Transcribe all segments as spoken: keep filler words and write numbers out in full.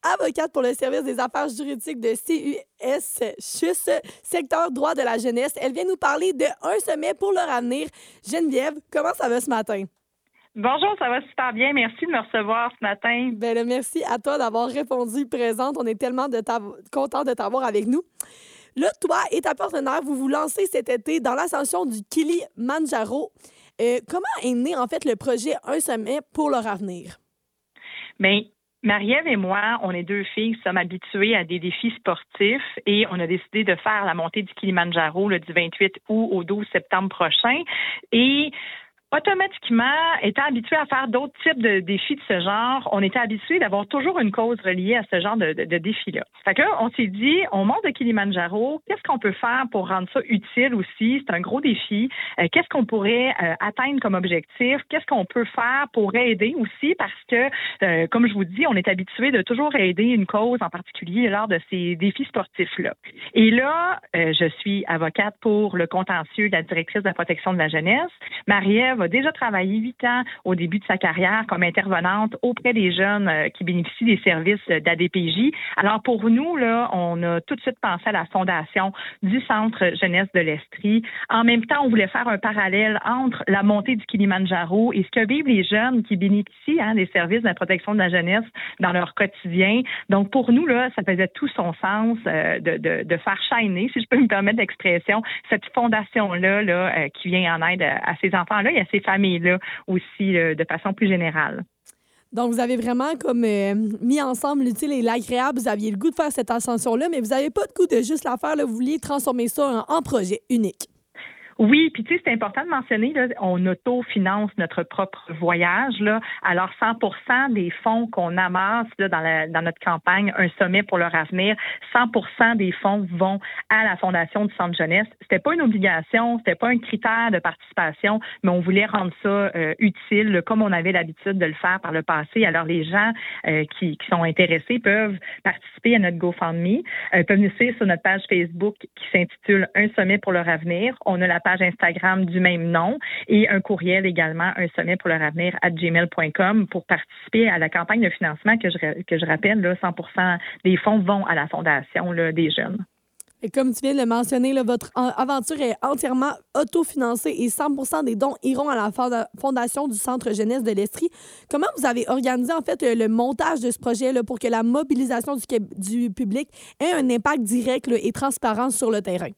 avocate pour le service des affaires juridiques de C U S C H U S, secteur droit de la jeunesse. Elle vient nous parler de Un sommet pour leur avenir. Geneviève, comment ça va ce matin? Bonjour, ça va super bien. Merci de me recevoir ce matin. Ben, là, merci à toi d'avoir répondu présente. On est tellement de contents de t'avoir avec nous. Là, toi et ta partenaire, vous vous lancez cet été dans l'ascension du Kilimanjaro. Euh, comment est né, en fait, le projet Un sommet pour leur avenir? Bien, Marie-Ève et moi, on est deux filles qui sommes habituées à des défis sportifs et on a décidé de faire la montée du Kilimanjaro là, du vingt-huit août au douze septembre prochain. Et automatiquement, étant habitué à faire d'autres types de défis de ce genre, on était habitué d'avoir toujours une cause reliée à ce genre de, de, de défis-là. Fait que là, on s'est dit, on monte le Kilimanjaro, qu'est-ce qu'on peut faire pour rendre ça utile aussi? C'est un gros défi. Euh, qu'est-ce qu'on pourrait euh, atteindre comme objectif? Qu'est-ce qu'on peut faire pour aider aussi? Parce que, euh, comme je vous dis, on est habitué de toujours aider une cause en particulier lors de ces défis sportifs-là. Et là, euh, je suis avocate pour le contentieux de la directrice de la protection de la jeunesse. Marie-Ève a déjà travaillé huit ans au début de sa carrière comme intervenante auprès des jeunes euh, qui bénéficient des services d'A D P J. Alors pour nous, là, on a tout de suite pensé à la fondation du Centre jeunesse de l'Estrie. En même temps, on voulait faire un parallèle entre la montée du Kilimanjaro et ce que vivent les jeunes qui bénéficient hein, des services de la protection de la jeunesse dans leur quotidien. Donc pour nous, là, ça faisait tout son sens euh, de, de, de faire shiner, si je peux me permettre l'expression, cette fondation-là là, euh, qui vient en aide à, à ces enfants-là et à ces familles-là aussi euh, de façon plus générale. Donc, vous avez vraiment comme euh, mis ensemble l'utile et l'agréable. Vous aviez le goût de faire cette ascension-là, mais vous n'avez pas de goût de juste la faire. Là. Vous vouliez transformer ça en, en projet unique. Oui, puis tu sais, c'est important de mentionner, là, on autofinance notre propre voyage. Là. Alors, cent pour cent des fonds qu'on amasse là, dans, la, dans notre campagne Un sommet pour leur avenir, cent pour cent des fonds vont à la Fondation du Centre jeunesse. C'était pas une obligation, c'était pas un critère de participation, mais on voulait rendre ça euh, utile, là, comme on avait l'habitude de le faire par le passé. Alors, les gens euh, qui, qui sont intéressés peuvent participer à notre GoFundMe, euh, peuvent nous suivre sur notre page Facebook qui s'intitule Un sommet pour leur avenir. On a la page Instagram du même nom et un courriel également, un sommet pour leur avenir à gmail point com pour participer à la campagne de financement que je, que je rappelle, là, cent pour cent des fonds vont à la Fondation là, des jeunes. Et comme tu viens de le mentionner, là, votre aventure est entièrement autofinancée et cent pour cent des dons iront à la Fondation du Centre jeunesse de l'Estrie. Comment vous avez organisé en fait le montage de ce projet là, pour que la mobilisation du, du public ait un impact direct là, et transparent sur le terrain?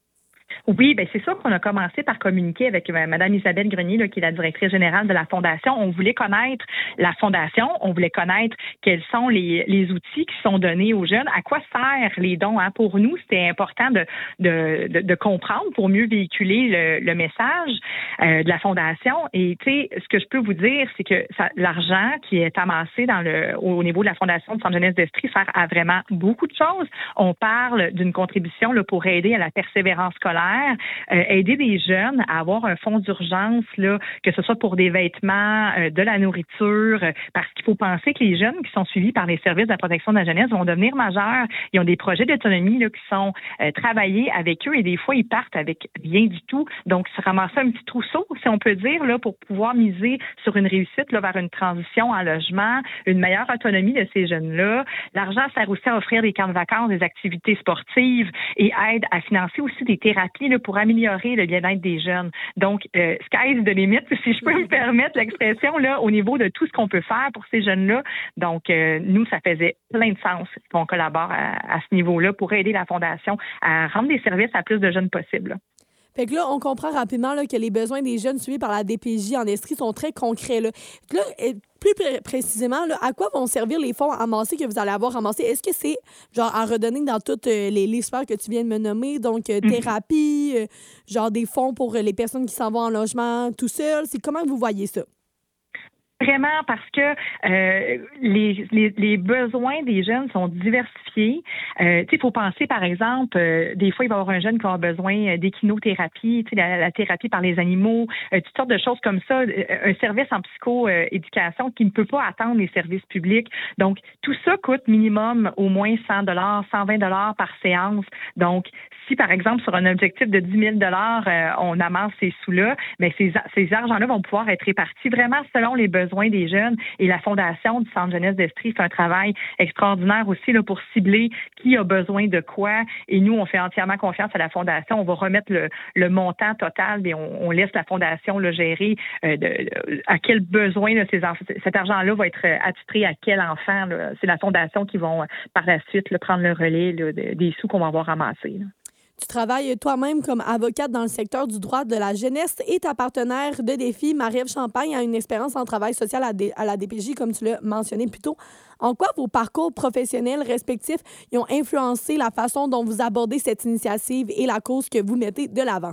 Oui, bien c'est sûr qu'on a commencé par communiquer avec Mme Isabelle Grenier, là, qui est la directrice générale de la Fondation. On voulait connaître la Fondation, on voulait connaître quels sont les, les outils qui sont donnés aux jeunes, à quoi servent les dons. Hein? Pour nous, c'était important de, de, de, de comprendre pour mieux véhiculer le, le message euh, de la Fondation. Et tu sais, ce que je peux vous dire, c'est que ça, l'argent qui est amassé dans le, au niveau de la Fondation du Centre jeunesse d'Estrie sert à vraiment beaucoup de choses. On parle d'une contribution là, pour aider à la persévérance scolaire, Euh, aider des jeunes à avoir un fonds d'urgence, là, que ce soit pour des vêtements, euh, de la nourriture, euh, parce qu'il faut penser que les jeunes qui sont suivis par les services de la protection de la jeunesse vont devenir majeurs. Ils ont des projets d'autonomie là, qui sont euh, travaillés avec eux et des fois, ils partent avec rien du tout. Donc, se ramasser un petit trousseau, si on peut dire, là, pour pouvoir miser sur une réussite là, vers une transition en logement, une meilleure autonomie de ces jeunes-là. L'argent sert aussi à offrir des camps de vacances, des activités sportives et aide à financer aussi des thérapies là, pour améliorer le bien-être des jeunes. Donc, euh, sky's the limit, si je peux me permettre l'expression, là, au niveau de tout ce qu'on peut faire pour ces jeunes-là. Donc, euh, nous, ça faisait plein de sens qu'on collabore à, à ce niveau-là pour aider la Fondation à rendre des services à plus de jeunes possible. Là. Fait que là, on comprend rapidement là, que les besoins des jeunes suivis par la D P J en Estrie sont très concrets. Là, là plus pr- précisément, là, à quoi vont servir les fonds amassés que vous allez avoir amassés? Est-ce que c'est genre à redonner dans toutes euh, les, les sphères que tu viens de me nommer? Donc, euh, thérapie, euh, genre des fonds pour euh, les personnes qui s'en vont en logement tout seul? C'est comment vous voyez ça? Vraiment parce que euh, les, les, les besoins des jeunes sont diversifiés. Euh, tu sais, il faut penser, par exemple, euh, des fois, il va y avoir un jeune qui va avoir besoin d'échinothérapie, tu sais, la, la thérapie par les animaux, euh, toutes sortes de choses comme ça, euh, un service en psycho-éducation qui ne peut pas attendre les services publics. Donc, tout ça coûte minimum au moins cent dollars, cent vingt dollars par séance. Donc, si, par exemple, sur un objectif de dix mille dollars, euh, on amasse ces sous-là, bien, ces, ces argents-là vont pouvoir être répartis vraiment selon les besoins besoins des jeunes. Et la Fondation du Centre jeunesse d'Estrie fait un travail extraordinaire aussi là, pour cibler qui a besoin de quoi. Et nous, on fait entièrement confiance à la Fondation. On va remettre le, le montant total et on, on laisse la Fondation là, gérer euh, de, de, à quel besoin là, ces enfants, cet argent-là va être attitré à quel enfant. Là. C'est la Fondation qui vont par la suite là, prendre le relais là, de, des sous qu'on va avoir ramassés. Là. Tu travailles toi-même comme avocate dans le secteur du droit de la jeunesse et ta partenaire de défi, Marie-Ève Champagne, a une expérience en travail social à, D- à la D P J, comme tu l'as mentionné plus tôt. En quoi vos parcours professionnels respectifs y ont influencé la façon dont vous abordez cette initiative et la cause que vous mettez de l'avant?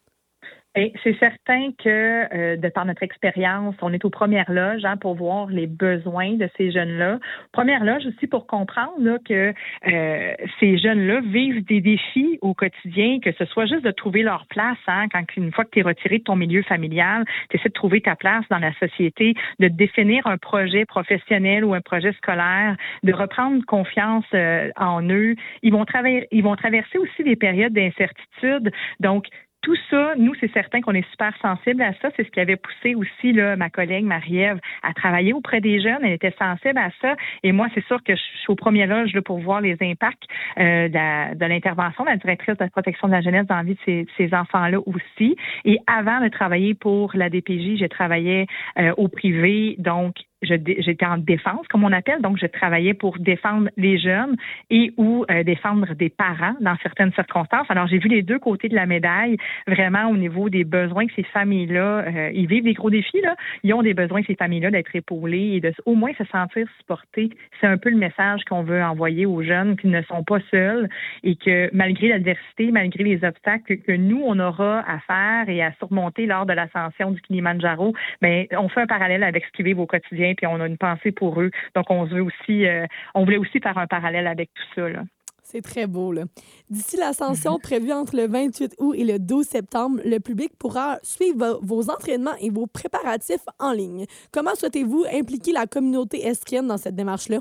Et c'est certain que euh, de par notre expérience, on est aux premières loges hein, pour voir les besoins de ces jeunes-là. Première loge aussi pour comprendre là, que euh, ces jeunes-là vivent des défis au quotidien, que ce soit juste de trouver leur place. Hein, quand une fois que tu es retiré de ton milieu familial, tu essaies de trouver ta place dans la société, de définir un projet professionnel ou un projet scolaire, de reprendre confiance euh, en eux. Ils vont travailler, ils vont traverser aussi des périodes d'incertitude. Donc tout ça, nous, c'est certain qu'on est super sensible à ça. C'est ce qui avait poussé aussi là, ma collègue Marie-Ève à travailler auprès des jeunes. Elle était sensible à ça. Et moi, c'est sûr que je suis au premier loge là, pour voir les impacts euh, de, la, de l'intervention de la directrice de la protection de la jeunesse dans la vie de ces, ces enfants-là aussi. Et avant de travailler pour la D P J, j'ai travaillé euh, au privé, donc Je, j'étais en défense, comme on appelle, donc je travaillais pour défendre les jeunes et ou euh, défendre des parents dans certaines circonstances. Alors, j'ai vu les deux côtés de la médaille, vraiment au niveau des besoins que ces familles-là, euh, ils vivent des gros défis, là. Ils ont des besoins, ces familles-là, d'être épaulées et de au moins se sentir supportées. C'est un peu le message qu'on veut envoyer aux jeunes qui ne sont pas seuls et que malgré l'adversité, malgré les obstacles que nous, on aura à faire et à surmonter lors de l'ascension du Kilimandjaro, bien, on fait un parallèle avec ce qu'ils vivent au quotidien puis on a une pensée pour eux. Donc, on veut aussi, euh, on voulait aussi faire un parallèle avec tout ça, là. C'est très beau, là. D'ici l'ascension prévue entre le vingt-huit août et le douze septembre, le public pourra suivre vos entraînements et vos préparatifs en ligne. Comment souhaitez-vous impliquer la communauté estrienne dans cette démarche-là?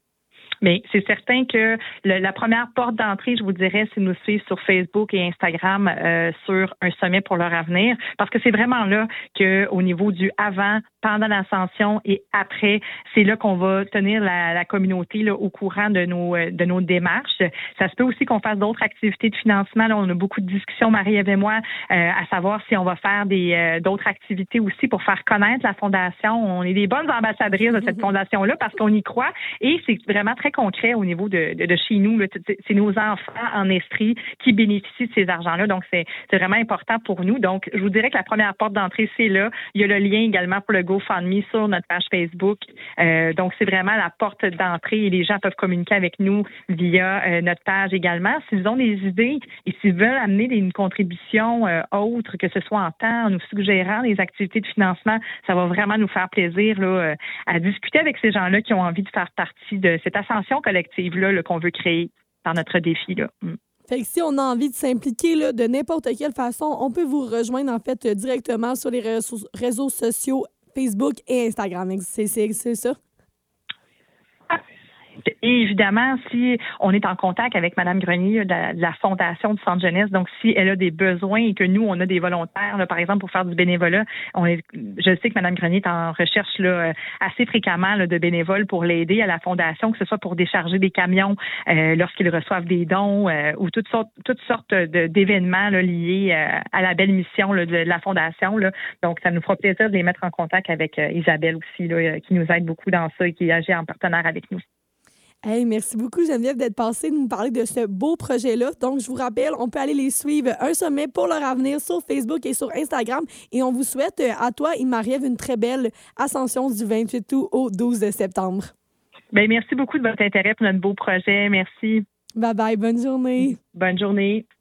Mais c'est certain que le, la première porte d'entrée, je vous dirais, c'est de nous suivre sur Facebook et Instagram euh, sur un sommet pour leur avenir, parce que c'est vraiment là que, au niveau du avant, pendant l'ascension et après, c'est là qu'on va tenir la, la communauté là, au courant de nos de nos démarches. Ça se peut aussi qu'on fasse d'autres activités de financement. Là, on a beaucoup de discussions, Marie-Ève et moi, euh, à savoir si on va faire des euh, d'autres activités aussi pour faire connaître la fondation. On est des bonnes ambassadrices de cette fondation-là parce qu'on y croit et c'est vraiment très concret au niveau de, de, de chez nous. Là. C'est nos enfants en Estrie qui bénéficient de ces argents-là. Donc, c'est, c'est vraiment important pour nous. Donc, je vous dirais que la première porte d'entrée, c'est là. Il y a le lien également pour le GoFundMe sur notre page Facebook. Euh, donc, c'est vraiment la porte d'entrée et les gens peuvent communiquer avec nous via euh, notre page également. S'ils ont des idées et s'ils veulent amener une contribution euh, autre, que ce soit en temps, en nous suggérant des activités de financement, ça va vraiment nous faire plaisir là, euh, à discuter avec ces gens-là qui ont envie de faire partie de cette ascension collective-là là, qu'on veut créer dans notre défi. Là. Mm. Fait que si on a envie de s'impliquer là, de n'importe quelle façon, on peut vous rejoindre en fait directement sur les réseaux, réseaux sociaux Facebook et Instagram. C'est, c'est, c'est ça? Et évidemment, si on est en contact avec Mme Grenier de la, de la Fondation du Centre jeunesse, donc si elle a des besoins et que nous, on a des volontaires, là, par exemple, pour faire du bénévolat, on est, je sais que Mme Grenier est en recherche là, assez fréquemment là, de bénévoles pour l'aider à la Fondation, que ce soit pour décharger des camions euh, lorsqu'ils reçoivent des dons euh, ou toutes sortes, toutes sortes de, d'événements là, liés euh, à la belle mission là, de, de la Fondation. Là. Donc, ça nous fera plaisir de les mettre en contact avec euh, Isabelle aussi, là, qui nous aide beaucoup dans ça et qui agit en partenaire avec nous. Hey, merci beaucoup, Geneviève, d'être passée, de nous parler de ce beau projet-là. Donc, je vous rappelle, on peut aller les suivre, Un sommet pour leur avenir, sur Facebook et sur Instagram. Et on vous souhaite, à toi et Marie-Ève, une très belle ascension du vingt-huit août au douze septembre. Bien, merci beaucoup de votre intérêt pour notre beau projet. Merci. Bye-bye. Bonne journée. Bonne journée.